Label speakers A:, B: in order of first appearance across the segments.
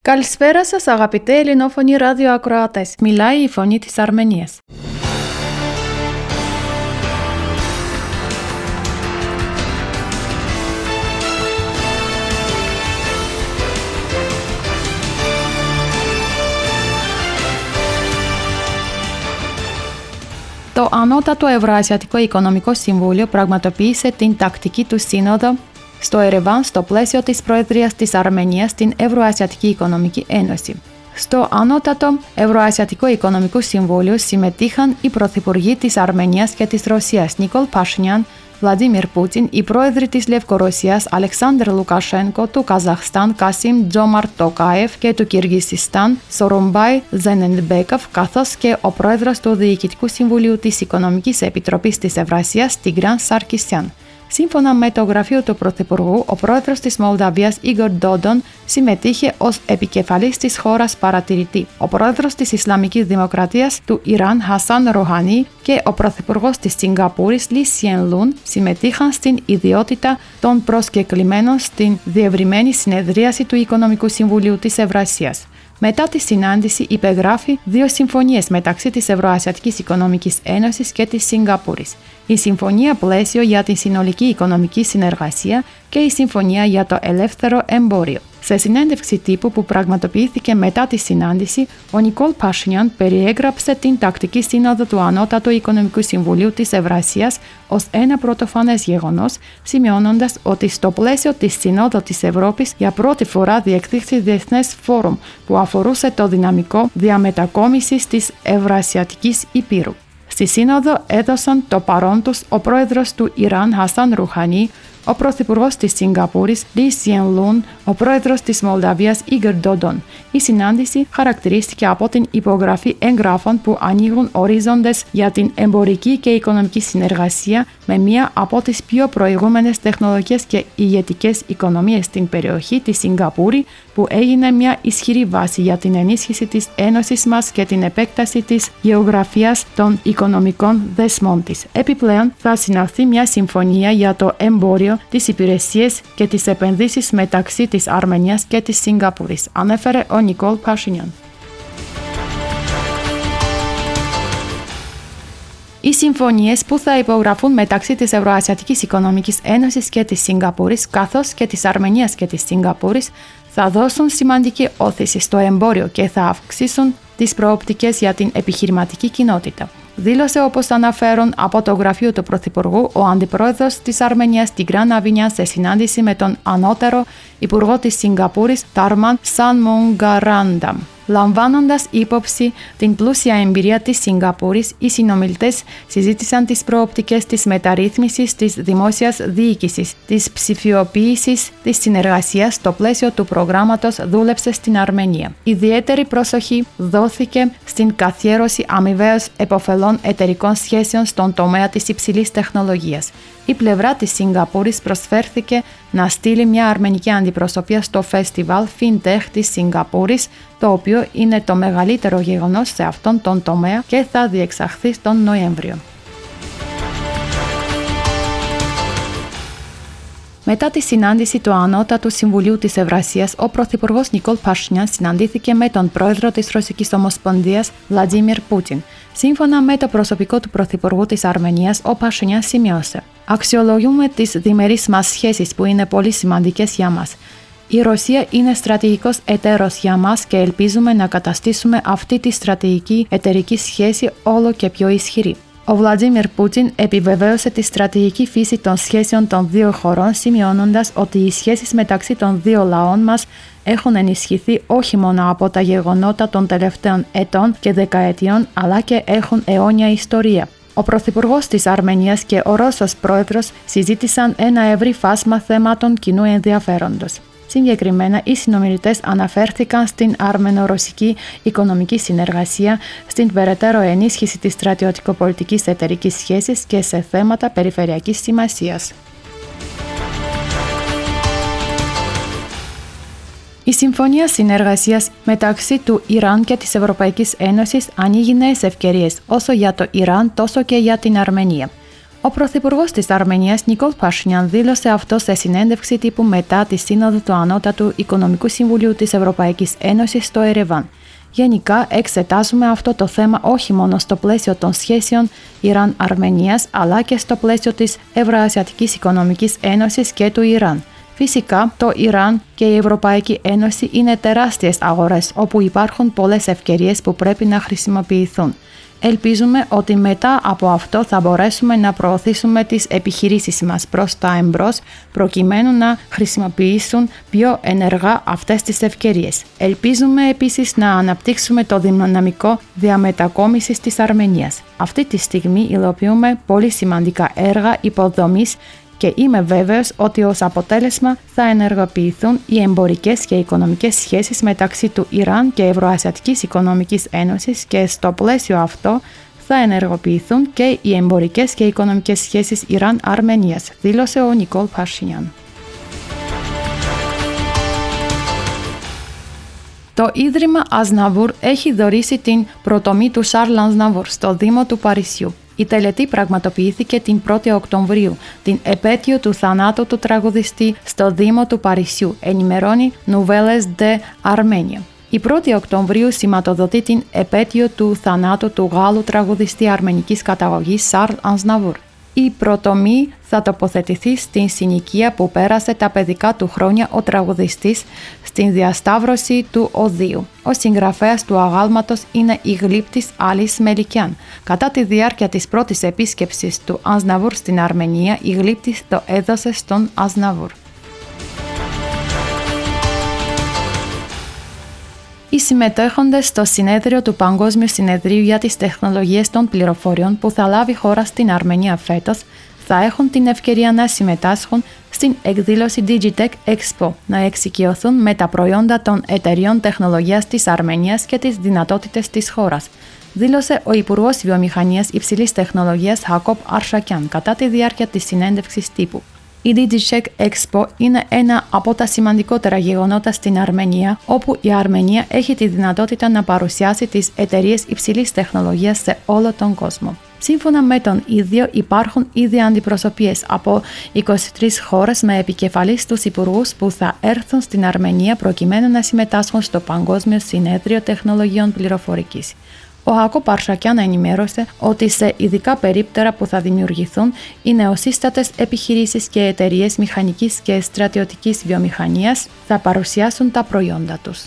A: Καλησπέρα σας αγαπητοί ελληνόφωνοι ραδιοακροατές. Μιλάει η φωνή της Αρμενίας. Το Ανώτατο Ευρωασιατικό Οικονομικό Συμβούλιο πραγματοποίησε την τακτική του σύνοδο στο Ερεβάν στο πλαίσιο της Προεδρίας της Αρμενίας στην Ευρωασιατική Οικονομική Ένωση. Στο Ανώτατο Ευρωασιατικό Οικονομικό Συμβούλιο συμμετείχαν οι πρωθυπουργοί της Αρμενίας και της Ρωσίας Νικόλ Πασινιάν, Βλαντίμιρ Πούτιν, οι πρόεδροι της Λευκορωσίας Αλεξάνδρ Λουκασένκο, του Καζαχστάν Κασίμ Τζόμαρτ Τοκάιεφ και του Κυργιζιστάν Σορομμπάι Ζενεντμπέκοφ, καθώς και ο πρόεδρος του Διοικητικού Συμβουλίου της Οικονομικής Επιτροπής της Ευρασίας Τιγκράν Σαρκισιάν. Σύμφωνα με το γραφείο του Πρωθυπουργού, ο πρόεδρος της Μολδαβίας Ίγορ Ντόντον συμμετείχε ως επικεφαλής της χώρας παρατηρητή. Ο πρόεδρος της Ισλαμικής Δημοκρατίας του Ιράν Χασάν Ροχανί και ο πρωθυπουργός της Σιγκαπούρης Λι Σιεν Λουν συμμετείχαν στην ιδιότητα των προσκεκλημένων στην διευρυμένη συνεδρίαση του Οικονομικού Συμβουλίου της Ευρασίας. Μετά τη συνάντηση υπεγράφει δύο συμφωνίες μεταξύ της Ευρωασιατικής Οικονομικής Ένωσης και της Σιγκαπούρης. Η Συμφωνία Πλαίσιο για τη Συνολική Οικονομική Συνεργασία και η Συμφωνία για το Ελεύθερο Εμπόριο. Σε συνέντευξη τύπου που πραγματοποιήθηκε μετά τη συνάντηση, ο Νικόλ Πασινιάν περιέγραψε την τακτική σύνοδο του Ανώτατου Οικονομικού Συμβουλίου της Ευρασίας ως ένα πρωτοφανές γεγονός, σημειώνοντας ότι στο πλαίσιο της Συνόδου της Ευρώπης για πρώτη φορά διεξήχθη διεθνές φόρουμ που αφορούσε το δυναμικό διαμετακόμισης της Ευρασιατικής Υπήρου. Στη Σύνοδο έδωσαν το παρόν τους ο πρόεδρος του Ιράν Χασάν Ρουχανί, ο πρωθυπουργός της Σιγκαπούρης Λι Σιεν Λουν, ο πρόεδρος της Μολδαβίας Ίγορ Ντόντον. Η συνάντηση χαρακτηρίστηκε από την υπογραφή εγγράφων που ανοίγουν ορίζοντες για την εμπορική και οικονομική συνεργασία με μία από τις πιο προηγούμενες τεχνολογικές και ηγετικές οικονομίες στην περιοχή, τη Σιγκαπούρη, που έγινε μια ισχυρή βάση για την ενίσχυση της Ένωσης μας και την επέκταση της γεωγραφίας των οικονομικών δεσμών της. Επιπλέον, θα συναυθεί μια συμφωνία για το εμπόριο, τις υπηρεσίες και τις επενδύσεις μεταξύ της Αρμενίας και της Σιγκαπούρης, ανέφερε ο Νικόλ Πασινιάν. Οι συμφωνίες που θα υπογραφούν μεταξύ της Ευρωασιατικής Οικονομικής Ένωσης και της Σιγκαπούρης, καθώς και της Αρμενίας και της Σιγκαπούρης, θα δώσουν σημαντική όθηση στο εμπόριο και θα αυξήσουν τις προοπτικές για την επιχειρηματική κοινότητα. Δήλωσε, όπως αναφέρον από το γραφείο του Πρωθυπουργού, ο αντιπρόεδρος της Αρμενίας Τιγκράν Αβινιάν σε συνάντηση με τον ανώτερο υπουργό της Σιγκαπούρης Τάρμαν Σανμογκαράνταμ. Λαμβάνοντας υπόψη την πλούσια εμπειρία της Σιγκαπούρης, οι συνομιλητές συζήτησαν τις προοπτικές της μεταρρύθμισης της δημόσιας διοίκησης, της ψηφιοποίησης, της συνεργασίας στο πλαίσιο του προγράμματος «Δούλεψε στην Αρμενία». Ιδιαίτερη προσοχή δόθηκε στην καθιέρωση αμοιβαίως επωφελών εταιρικών σχέσεων στον τομέα της υψηλής τεχνολογίας. Η πλευρά της Σιγκαπούρης προσφέρθηκε να στείλει μια αρμενική αντιπροσωπεία στο φεστιβάλ FinTech της Σιγκαπούρης, το οποίο είναι το μεγαλύτερο γεγονός σε αυτόν τον τομέα και θα διεξαχθεί τον Νοέμβριο. Μετά τη συνάντηση του Ανώτατου Συμβουλίου της Ευρασίας, ο πρωθυπουργός Νικόλ Πασινιάν συναντήθηκε με τον πρόεδρο της Ρωσικής Ομοσπονδίας Βλαντίμιρ Πούτιν. Σύμφωνα με το προσωπικό του πρωθυπουργού της Αρμενίας, ο Πασινιάν σημείωσε: «Αξιολογούμε τις διμερείς μας σχέσεις που είναι πολύ σημαντικές για μας. Η Ρωσία είναι στρατηγικός εταίρος για μας και ελπίζουμε να καταστήσουμε αυτή τη στρατηγική εταιρική σχέση όλο και πιο ισχυρή». Ο Βλαντίμιρ Πούτιν επιβεβαίωσε τη στρατηγική φύση των σχέσεων των δύο χωρών, σημειώνοντας ότι οι σχέσεις μεταξύ των δύο λαών μας έχουν ενισχυθεί όχι μόνο από τα γεγονότα των τελευταίων ετών και δεκαετιών, αλλά και έχουν αιώνια ιστορία. Ο πρωθυπουργός της Αρμενίας και ο Ρώσος πρόεδρος συζήτησαν ένα ευρύ φάσμα θέμάτων κοινού ενδιαφέροντος. Συγκεκριμένα, οι συνομιλητές αναφέρθηκαν στην αρμενο-ρωσική οικονομική συνεργασία, στην περαιτέρω ενίσχυση της στρατιωτικοπολιτικής εταιρικής σχέσης και σε θέματα περιφερειακής σημασίας. Η Συμφωνία Συνεργασίας μεταξύ του Ιράν και της Ευρωπαϊκής Ένωσης ανοίγει νέες ευκαιρίες όσο για το Ιράν τόσο και για την Αρμενία. Ο Πρωθυπουργός της Αρμενίας Νικόλ Πασινιάν δήλωσε αυτό σε συνέντευξη τύπου μετά τη Σύνοδο του Ανώτατου Οικονομικού Συμβουλίου της Ευρωπαϊκής Ένωσης στο Ερεβάν. Γενικά, εξετάζουμε αυτό το θέμα όχι μόνο στο πλαίσιο των σχέσεων Ιράν-Αρμενίας, αλλά και στο πλαίσιο της Ευρωασιατικής Οικονομικής Ένωσης και του Ιράν. Φυσικά, το Ιράν και η Ευρωπαϊκή Ένωση είναι τεράστιες αγορές όπου υπάρχουν πολλές ευκαιρίες που πρέπει να χρησιμοποιηθούν. Ελπίζουμε ότι μετά από αυτό θα μπορέσουμε να προωθήσουμε τις επιχειρήσεις μας προς τα εμπρός προκειμένου να χρησιμοποιήσουν πιο ενεργά αυτές τις ευκαιρίες. Ελπίζουμε επίσης να αναπτύξουμε το δυναμικό διαμετακόμισης της Αρμενίας. Αυτή τη στιγμή υλοποιούμε πολύ σημαντικά έργα υποδομής και είμαι βέβαιος ότι ως αποτέλεσμα θα ενεργοποιηθούν οι εμπορικές και οικονομικές σχέσεις μεταξύ του Ιράν και Ευρωασιατικής Οικονομικής Ένωσης και στο πλαίσιο αυτό θα ενεργοποιηθούν και οι εμπορικές και οικονομικές σχέσεις Ιράν-Αρμενίας, δήλωσε ο Νικόλ Πασινιάν. Το Ίδρυμα Αζναβούρ έχει δωρήσει την πρωτομή του Σαρλ Αζναβούρ στο Δήμο του Παρισιού. Η τελετή πραγματοποιήθηκε την 1η Οκτωβρίου, την επέτειο του θανάτου του τραγουδιστή στο Δήμο του Παρισιού, ενημερώνει Nouvelles de Armenia. Η 1η Οκτωβρίου σηματοδοτεί την επέτειο του θανάτου του Γάλλου τραγουδιστή αρμενικής καταγωγής Σαρλ Αζναβούρ. Η πρωτομή θα τοποθετηθεί στην συνοικία που πέρασε τα παιδικά του χρόνια ο τραγουδιστής στην διασταύρωση του Οδείου. Ο συγγραφέας του αγάλματος είναι η γλύπτης Άλις Μελικιάν. Κατά τη διάρκεια της πρώτης επίσκεψης του Αζναβούρ στην Αρμενία, η γλύπτης το έδωσε στον Αζναβούρ. Οι συμμετέχοντες στο συνέδριο του Παγκόσμιου Συνεδρίου για τις Τεχνολογίες των Πληροφοριών που θα λάβει χώρα στην Αρμενία φέτος θα έχουν την ευκαιρία να συμμετάσχουν στην εκδήλωση Digitech Expo, να εξοικειωθούν με τα προϊόντα των εταιριών τεχνολογίας της Αρμενίας και τις δυνατότητες της χώρας, δήλωσε ο Υπουργός Βιομηχανίας Υψηλής Τεχνολογίας Χάκοπ Αρσακιάν κατά τη διάρκεια της συνέντευξης τύπου. Η Digitech Expo είναι ένα από τα σημαντικότερα γεγονότα στην Αρμενία, όπου η Αρμενία έχει τη δυνατότητα να παρουσιάσει τις εταιρείες υψηλής τεχνολογίας σε όλο τον κόσμο. Σύμφωνα με τον ίδιο, υπάρχουν ήδη αντιπροσωπείες από 23 χώρες με επικεφαλής τους υπουργούς που θα έρθουν στην Αρμενία προκειμένου να συμμετάσχουν στο Παγκόσμιο Συνέδριο Τεχνολογιών Πληροφορικής. Ο Χάκοπ Αρσακιάν ενημέρωσε ότι σε ειδικά περίπτερα που θα δημιουργηθούν, οι νεοσύστατες επιχειρήσεις και εταιρείες μηχανικής και στρατιωτικής βιομηχανίας θα παρουσιάσουν τα προϊόντα τους.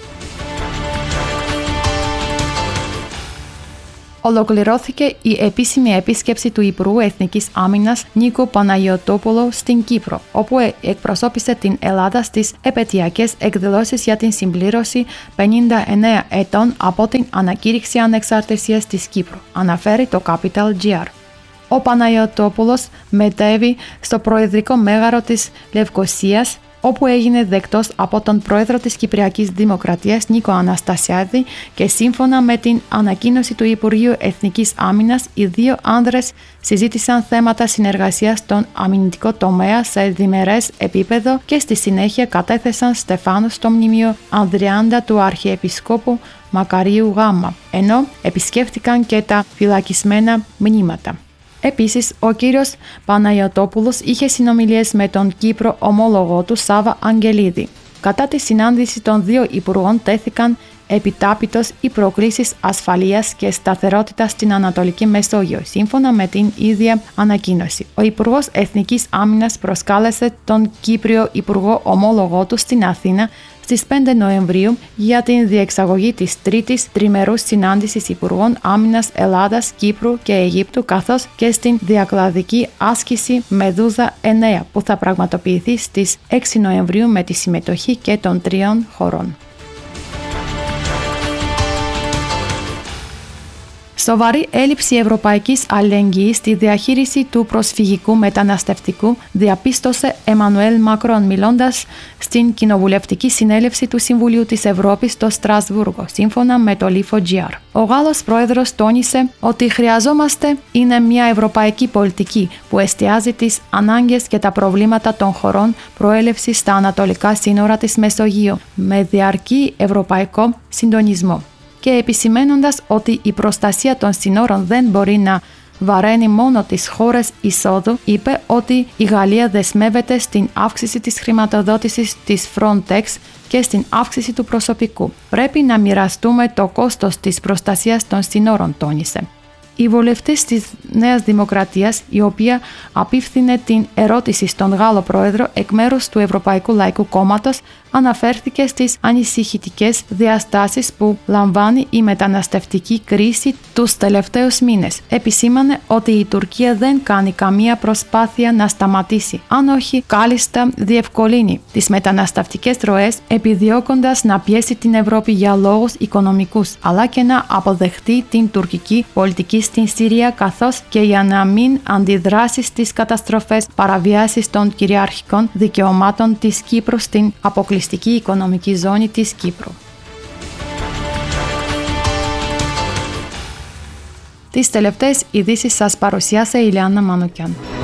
A: Ολοκληρώθηκε η επίσημη επίσκεψη του Υπουργού Εθνικής Άμυνας Νίκο Παναγιωτόπουλου στην Κύπρο, όπου εκπροσώπησε την Ελλάδα στις επετειακές εκδηλώσεις για την συμπλήρωση 59 ετών από την ανακήρυξη ανεξαρτησίας της Κύπρου, αναφέρει το Capital GR. Ο Παναγιωτόπουλος μετέβη στο Προεδρικό Μέγαρο της Λευκωσίας, όπου έγινε δεκτός από τον πρόεδρο της Κυπριακής Δημοκρατίας Νίκο Αναστασιάδη και σύμφωνα με την ανακοίνωση του Υπουργείου Εθνικής Άμυνας, οι δύο άνδρες συζήτησαν θέματα συνεργασίας στον αμυντικό τομέα σε διμερές επίπεδο και στη συνέχεια κατέθεσαν στεφάνους στο μνημείο Ανδριάντα του Αρχιεπισκόπου Μακαρίου Γ, ενώ επισκέφτηκαν και τα φυλακισμένα μνήματα. Επίσης, ο κύριος Παναγιωτόπουλος είχε συνομιλίες με τον Κύπρο ομόλογο του Σάβα Αγγελίδη. Κατά τη συνάντηση των δύο υπουργών τέθηκαν επιτάπητος οι προκλήσεις ασφαλείας και σταθερότητας στην Ανατολική Μεσόγειο, σύμφωνα με την ίδια ανακοίνωση. Ο Υπουργός Εθνικής Άμυνας προσκάλεσε τον Κύπριο Υπουργό ομόλογο του στην Αθήνα στις 5 Νοεμβρίου για την διεξαγωγή της τρίτης τριμερούς συνάντησης Υπουργών Άμυνας Ελλάδας, Κύπρου και Αιγύπτου, καθώς και στην διακλαδική άσκηση Μεδούζα 9 που θα πραγματοποιηθεί στις 6 Νοεμβρίου με τη συμμετοχή και των τριών χωρών. Σοβαρή έλλειψη ευρωπαϊκής αλληλεγγύης στη διαχείριση του προσφυγικού μεταναστευτικού, διαπίστωσε Εμμανουέλ Μακρόν μιλώντας στην Κοινοβουλευτική Συνέλευση του Συμβουλίου της Ευρώπης στο Στρασβούργο, σύμφωνα με το Lifo.gr. Ο Γάλλος πρόεδρος τόνισε ότι χρειαζόμαστε είναι μια ευρωπαϊκή πολιτική που εστιάζει τις ανάγκες και τα προβλήματα των χωρών προέλευσης στα ανατολικά σύνορα της Μεσογείου, με διαρκή ευρωπαϊκό συντονισμό. Και επισημένοντας ότι η προστασία των συνόρων δεν μπορεί να βαραίνει μόνο τις χώρες εισόδου, είπε ότι η Γαλλία δεσμεύεται στην αύξηση της χρηματοδότησης της Frontex και στην αύξηση του προσωπικού. Πρέπει να μοιραστούμε το κόστος της προστασίας των συνόρων, τόνισε. Η βουλευτής της Νέας Δημοκρατίας, η οποία απίφθινε την ερώτηση στον Γάλλο πρόεδρο εκ μέρους του Ευρωπαϊκού Λαϊκού Κόμματος, αναφέρθηκε στις ανησυχητικές διαστάσεις που λαμβάνει η μεταναστευτική κρίση τους τελευταίους μήνες. Επισήμανε ότι η Τουρκία δεν κάνει καμία προσπάθεια να σταματήσει, αν όχι κάλλιστα διευκολύνει τις μεταναστευτικές ροές, επιδιώκοντας να πιέσει την Ευρώπη για λόγους οικονομικούς, αλλά και να αποδεχτεί την τουρκική πολιτική στην Συρία, καθώς και για να μην αντιδράσει στις καταστροφές παραβιάσεις των κυριαρχικών δικαιωμάτων της Κύπρου στην αποκλειστική οικονομική ζώνη της Κύπρου. Τις τελευταίες ειδήσεις σας παρουσίασε η Ηλιάννα Μανουκιάν.